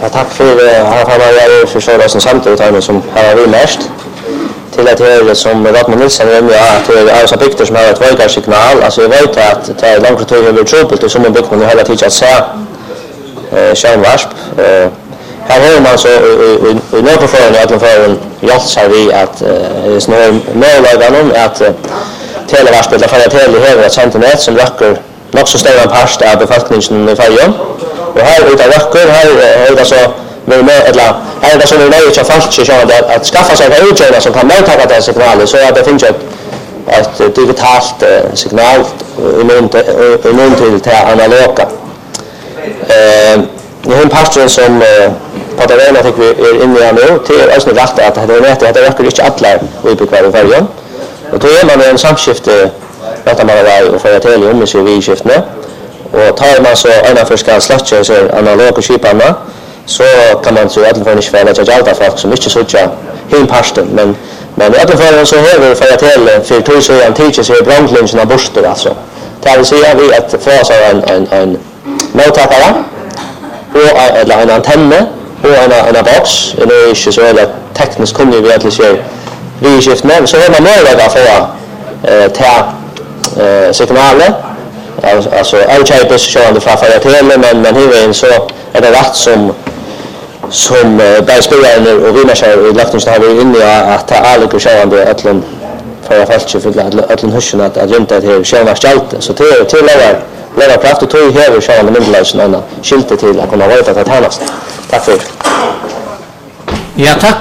Ja, tack för att han har förstått oss samtidigt som har vi mest. Till att det som Ratman Nilsson nämnde att det är så bygder som har ett vägarsignal. Alltså jag vet att det är långt tid över trubbelt och som en bygd man hela tiden att se skärmvarsp. Här har man så i några förhållanden att man får en hjälpsar vi att det är snarare möjligheten att televarsp eller förra tele ett centernät som räcker nog så stor en part av befolkningen i Färjön. Och här utav räcker här är det så här är det som är nöjligt att folk att skaffa sig en utgörning som kan mottaga det signalet så att det finns ett digitalt signal immun till det analoga. Det är en pastor som Patarena tycker vi är inne i nu till östning rätt att det är nätet att det räcker inte alla utbyggare i Färjön. Och då är man en samskifte att man har för att hela om sig vid skiftene. Och tar man så ena för ska släcka så analoga skiparna så kan man så att få inte för att hjälpa folk som inte så tjä hin pasten men att för så här för att hela för två så en teacher så brandlinjen av borstar alltså. Det vill säga vi att få så en mottagare och eller en antenne och en box det är inte så eller tekniskt kunde vi egentligen se vid skiftene så har man möjlighet att få signaler alltså outchipes showande från företaget men hur är så är det rätt som bäspelare och vinnare i luften har vi inne att ta alla showande atlan för att fast för atlan huschen att agenta det själva ställt så till lära kraft och tog här showande myndigheten och skilte till att kunna vara att härnast. Tack för. Ja, tack